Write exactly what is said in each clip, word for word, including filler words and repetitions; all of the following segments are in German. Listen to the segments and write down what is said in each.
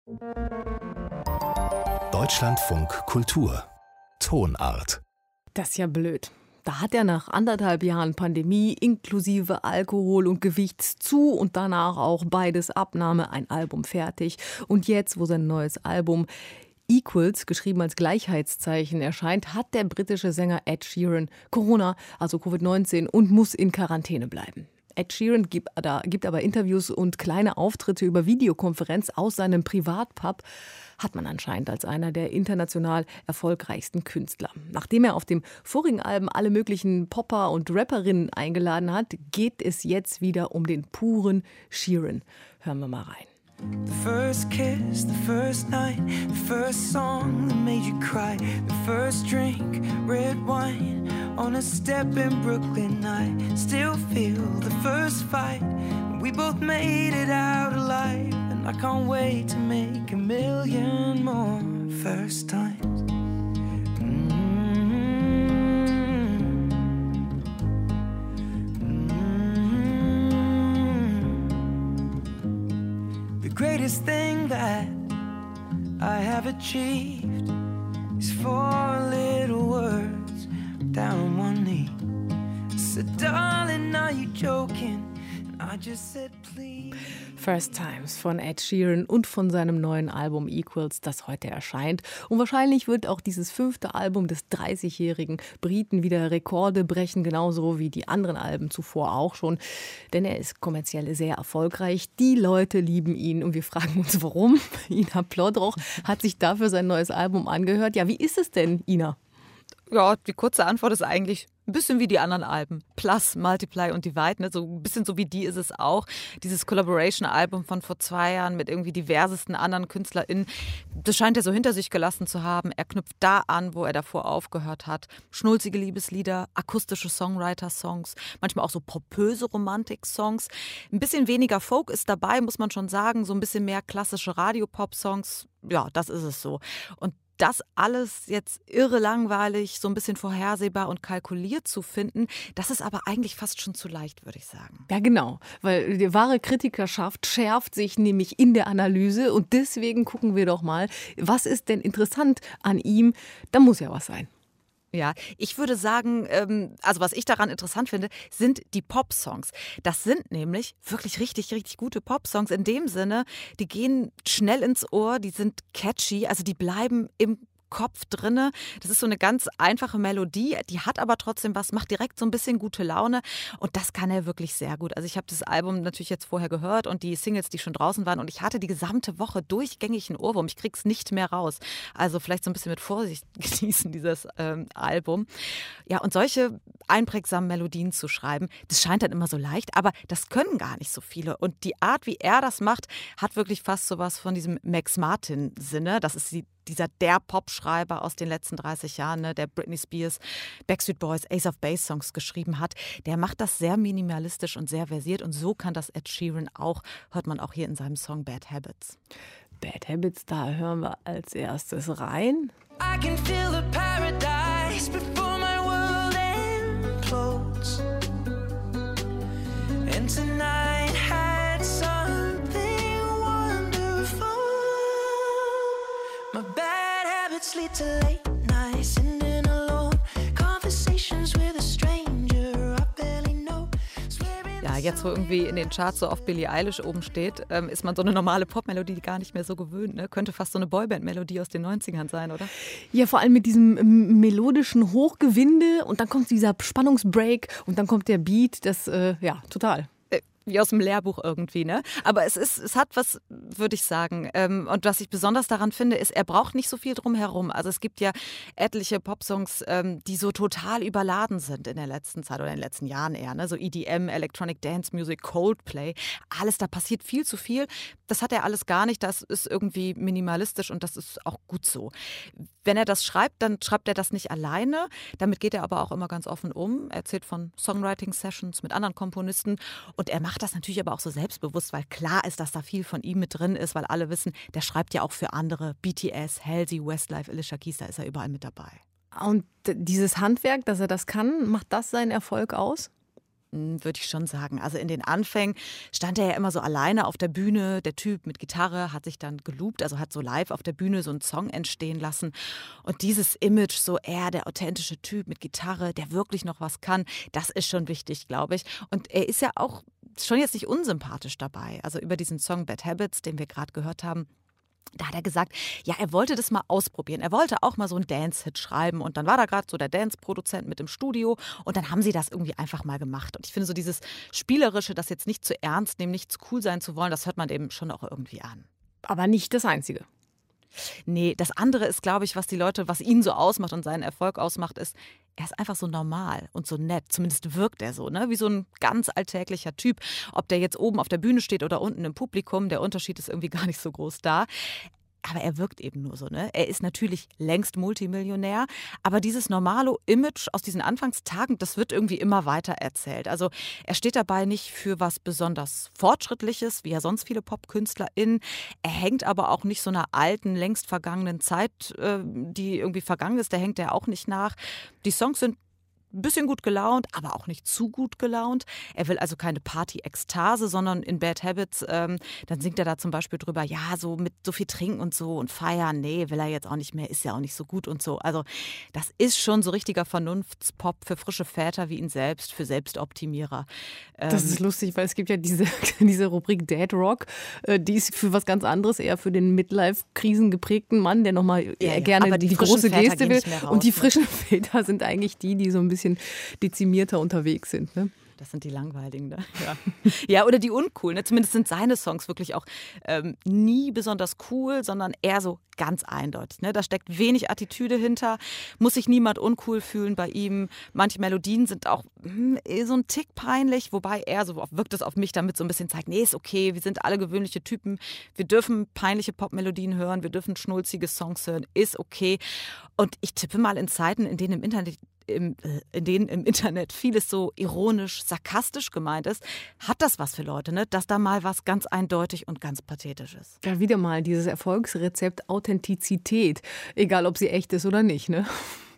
Deutschlandfunk Kultur Tonart. Das ist ja blöd. Da hat er nach anderthalb Jahren Pandemie inklusive Alkohol und Gewichtszu und danach auch beides Abnahme ein Album fertig. Und jetzt, wo sein neues Album Equals, geschrieben als Gleichheitszeichen, erscheint, hat der britische Sänger Ed Sheeran Corona, also Covid neunzehn, und muss in Quarantäne bleiben. Ed Sheeran gibt, da, gibt aber Interviews und kleine Auftritte über Videokonferenz aus seinem Privatpub. Hat man anscheinend als einer der international erfolgreichsten Künstler. Nachdem er auf dem vorigen Album alle möglichen Popper und Rapperinnen eingeladen hat, geht es jetzt wieder um den puren Sheeran. Hören wir mal rein. The first kiss, the first night, the first song that made you cry, the first drink, red wine, on a step in Brooklyn, I still feel the first fight, we both made it out alive, and I can't wait to make a million more first times. The greatest thing that I have achieved is four little words down on one knee. I said, darling, are you joking? And I just said, please. First Times von Ed Sheeran und von seinem neuen Album Equals, das heute erscheint. Und wahrscheinlich wird auch dieses fünfte Album des dreißigjährigen Briten wieder Rekorde brechen, genauso wie die anderen Alben zuvor auch schon. Denn er ist kommerziell sehr erfolgreich. Die Leute lieben ihn und wir fragen uns, warum. Ina Plodroch hat sich dafür sein neues Album angehört. Ja, wie ist es denn, Ina? Ja, die kurze Antwort ist eigentlich ein bisschen wie die anderen Alben. Plus, Multiply und Divide, ne? So ein bisschen so wie die ist es auch. Dieses Collaboration-Album von vor zwei Jahren mit irgendwie diversesten anderen KünstlerInnen, das scheint er so hinter sich gelassen zu haben. Er knüpft da an, wo er davor aufgehört hat. Schnulzige Liebeslieder, akustische Songwriter-Songs, manchmal auch so popöse Romantik-Songs. Ein bisschen weniger Folk ist dabei, muss man schon sagen. So ein bisschen mehr klassische Radio-Pop-Songs. Ja, das ist es so. Und das alles jetzt irre langweilig, so ein bisschen vorhersehbar und kalkuliert zu finden, das ist aber eigentlich fast schon zu leicht, würde ich sagen. Ja, genau, weil die wahre Kritikerschaft schärft sich nämlich in der Analyse und deswegen gucken wir doch mal, was ist denn interessant an ihm? Da muss ja was sein. Ja, ich würde sagen, also was ich daran interessant finde, sind die Pop-Songs. Das sind nämlich wirklich richtig, richtig gute Pop-Songs in dem Sinne, die gehen schnell ins Ohr, die sind catchy, also die bleiben im Kopf drinne. Das ist so eine ganz einfache Melodie, die hat aber trotzdem was, macht direkt so ein bisschen gute Laune und das kann er wirklich sehr gut. Also ich habe das Album natürlich jetzt vorher gehört und die Singles, die schon draußen waren und ich hatte die gesamte Woche durchgängig einen Ohrwurm. Ich krieg's nicht mehr raus. Also vielleicht so ein bisschen mit Vorsicht genießen, dieses ähm, Album. Ja, und solche einprägsamen Melodien zu schreiben, das scheint dann immer so leicht, aber das können gar nicht so viele. Und die Art, wie er das macht, hat wirklich fast sowas von diesem Max Martin-Sinne. Das ist die dieser der Popschreiber aus den letzten dreißig Jahren, ne, der Britney Spears, Backstreet Boys, Ace of Base Songs geschrieben hat, der macht das sehr minimalistisch und sehr versiert und so kann das Ed Sheeran auch, hört man auch hier in seinem Song Bad Habits. Bad Habits, da hören wir als erstes rein. I can feel the paradise before my world implodes. And tonight had something wonderful. My bad habits lead to late nights, sitting alone, conversations with a stranger I barely know. Ja, jetzt wo irgendwie in den Charts so oft Billie Eilish oben steht, ähm, ist man so eine normale Popmelodie gar nicht mehr so gewöhnt. Ne? Könnte fast so eine Boyband-Melodie aus den neunzigern sein, oder? Ja, vor allem mit diesem ähm, melodischen Hochgewinde und dann kommt dieser Spannungsbreak und dann kommt der Beat, das, äh, ja, total. Wie aus dem Lehrbuch irgendwie, ne? Aber es ist, es hat was, würde ich sagen. Ähm, und was ich besonders daran finde, ist, er braucht nicht so viel drumherum. Also es gibt ja etliche Popsongs, ähm, die so total überladen sind in der letzten Zeit oder in den letzten Jahren eher, ne? So E D M, Electronic Dance Music, Coldplay, alles, da passiert viel zu viel. Das hat er alles gar nicht. Das ist irgendwie minimalistisch und das ist auch gut so. Wenn er das schreibt, dann schreibt er das nicht alleine. Damit geht er aber auch immer ganz offen um. Er erzählt von Songwriting-Sessions mit anderen Komponisten und er macht das natürlich aber auch so selbstbewusst, weil klar ist, dass da viel von ihm mit drin ist, weil alle wissen, der schreibt ja auch für andere. B T S, Halsey, Westlife, Alicia Keys, da ist er überall mit dabei. Und dieses Handwerk, dass er das kann, macht das seinen Erfolg aus? Würde ich schon sagen. Also in den Anfängen stand er ja immer so alleine auf der Bühne. Der Typ mit Gitarre hat sich dann geloopt, also hat so live auf der Bühne so einen Song entstehen lassen. Und dieses Image, so er, der authentische Typ mit Gitarre, der wirklich noch was kann, das ist schon wichtig, glaube ich. Und er ist ja auch schon jetzt nicht unsympathisch dabei. Also über diesen Song Bad Habits, den wir gerade gehört haben, da hat er gesagt, ja, er wollte das mal ausprobieren. Er wollte auch mal so einen Dance-Hit schreiben. Und dann war da gerade so der Dance-Produzent mit im Studio. Und dann haben sie das irgendwie einfach mal gemacht. Und ich finde so dieses Spielerische, das jetzt nicht zu ernst nehmen, nicht zu cool sein zu wollen, das hört man eben schon auch irgendwie an. Aber nicht das Einzige. Nee, das andere ist, glaube ich, was die Leute, was ihn so ausmacht und seinen Erfolg ausmacht, ist, er ist einfach so normal und so nett. Zumindest wirkt er so, ne? Wie so ein ganz alltäglicher Typ. Ob der jetzt oben auf der Bühne steht oder unten im Publikum, der Unterschied ist irgendwie gar nicht so groß da. Aber er wirkt eben nur so, ne? Er ist natürlich längst Multimillionär, aber dieses normale Image aus diesen Anfangstagen, das wird irgendwie immer weiter erzählt. Also er steht dabei nicht für was besonders Fortschrittliches, wie ja sonst viele PopkünstlerInnen. Er hängt aber auch nicht so einer alten, längst vergangenen Zeit, die irgendwie vergangen ist, der hängt er auch nicht nach. Die Songs sind ein bisschen gut gelaunt, aber auch nicht zu gut gelaunt. Er will also keine Party-Ekstase, sondern in Bad Habits, ähm, dann singt er da zum Beispiel drüber, ja, so mit so viel trinken und so und feiern, nee, will er jetzt auch nicht mehr, ist ja auch nicht so gut und so. Also das ist schon so richtiger Vernunftspop für frische Väter wie ihn selbst, für Selbstoptimierer. Ähm, das ist lustig, weil es gibt ja diese, diese Rubrik Dad Rock, äh, die ist für was ganz anderes, eher für den Midlife-Krisen geprägten Mann, der nochmal ja, ja, gerne die, die große Väter Geste will. raus, und die ne? frischen Väter sind eigentlich die, die so ein bisschen dezimierter unterwegs sind, ne? Das sind die langweiligen, ne? Ja. Ja, oder die uncoolen. Ne? Zumindest sind seine Songs wirklich auch ähm, nie besonders cool, sondern eher so ganz eindeutig. Ne? Da steckt wenig Attitüde hinter, muss sich niemand uncool fühlen bei ihm. Manche Melodien sind auch hm, so ein Tick peinlich, wobei er, so wirkt es auf mich, damit so ein bisschen zeigt, nee, ist okay, wir sind alle gewöhnliche Typen, wir dürfen peinliche Popmelodien hören, wir dürfen schnulzige Songs hören, ist okay. Und ich tippe mal in Zeiten, in denen im Internet Im, in denen im Internet vieles so ironisch, sarkastisch gemeint ist, hat das was für Leute, ne? Dass da mal was ganz eindeutig und ganz pathetisch ist. Ja, wieder mal dieses Erfolgsrezept Authentizität, egal ob sie echt ist oder nicht, ne?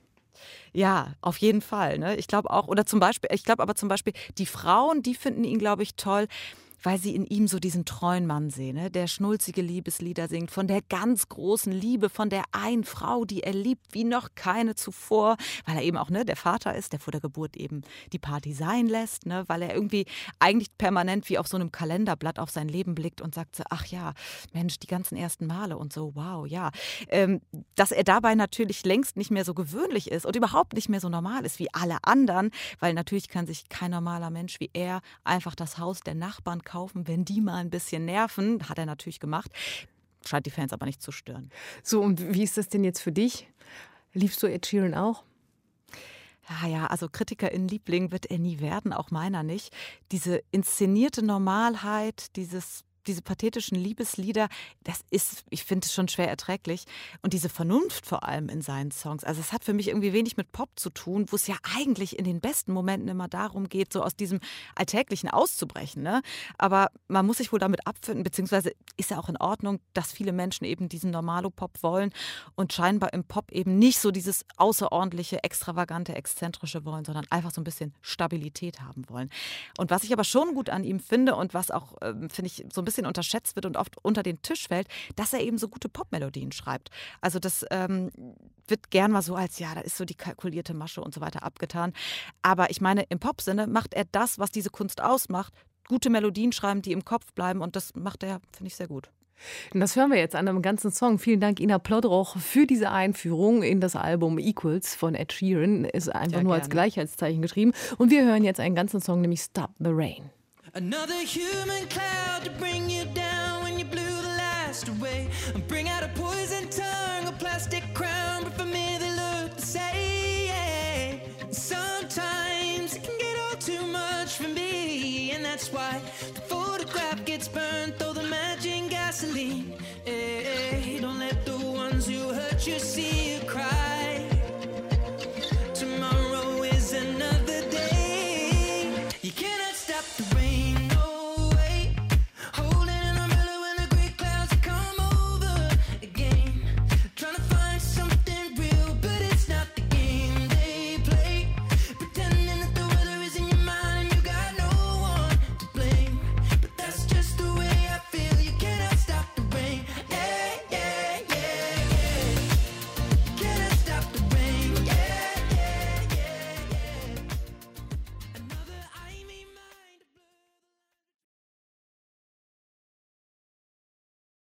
Ja, auf jeden Fall. Ne? Ich glaube auch, oder zum Beispiel, ich glaube aber zum Beispiel, die Frauen, die finden ihn, glaube ich, toll, weil sie in ihm so diesen treuen Mann sehen, ne? Der schnulzige Liebeslieder singt, von der ganz großen Liebe, von der einen Frau, die er liebt, wie noch keine zuvor, weil er eben auch ne, der Vater ist, der vor der Geburt eben die Party sein lässt, ne? Weil er irgendwie eigentlich permanent wie auf so einem Kalenderblatt auf sein Leben blickt und sagt so, ach ja, Mensch, die ganzen ersten Male und so, wow, ja. Ähm, dass er dabei natürlich längst nicht mehr so gewöhnlich ist und überhaupt nicht mehr so normal ist wie alle anderen, weil natürlich kann sich kein normaler Mensch wie er einfach das Haus der Nachbarn kaufen, wenn die mal ein bisschen nerven. Hat er natürlich gemacht. Scheint die Fans aber nicht zu stören. So, und wie ist das denn jetzt für dich? Liebst du Ed Sheeran auch? Ja, ja, also KritikerInnen-Liebling wird er nie werden, auch meiner nicht. Diese inszenierte Normalheit, dieses diese pathetischen Liebeslieder, das ist, ich finde es schon schwer erträglich. Und diese Vernunft vor allem in seinen Songs. Also es hat für mich irgendwie wenig mit Pop zu tun, wo es ja eigentlich in den besten Momenten immer darum geht, so aus diesem Alltäglichen auszubrechen. Ne? Aber man muss sich wohl damit abfinden, beziehungsweise ist ja auch in Ordnung, dass viele Menschen eben diesen Normalo-Pop wollen und scheinbar im Pop eben nicht so dieses außerordentliche, extravagante, exzentrische wollen, sondern einfach so ein bisschen Stabilität haben wollen. Und was ich aber schon gut an ihm finde und was auch, ähm, finde ich, so ein bisschen unterschätzt wird und oft unter den Tisch fällt, dass er eben so gute Popmelodien schreibt. Also das ähm, wird gern mal so als, ja, da ist so die kalkulierte Masche und so weiter abgetan. Aber ich meine, im Pop-Sinne macht er das, was diese Kunst ausmacht, gute Melodien schreiben, die im Kopf bleiben und das macht er, finde ich, sehr gut. Und das hören wir jetzt an einem ganzen Song. Vielen Dank, Ina Plodroch, für diese Einführung in das Album Equals von Ed Sheeran. Ist einfach Sehr nur gerne. Als Gleichheitszeichen geschrieben. Und wir hören jetzt einen ganzen Song, nämlich Stop the Rain. Another human cloud to bring you down when you blew the last away. And bring out a poison tongue, a plastic crown, but for me they look the same. Sometimes it can get all too much for me, and that's why the photograph gets burnt, throw the match in gasoline. Hey, don't let the ones who hurt you see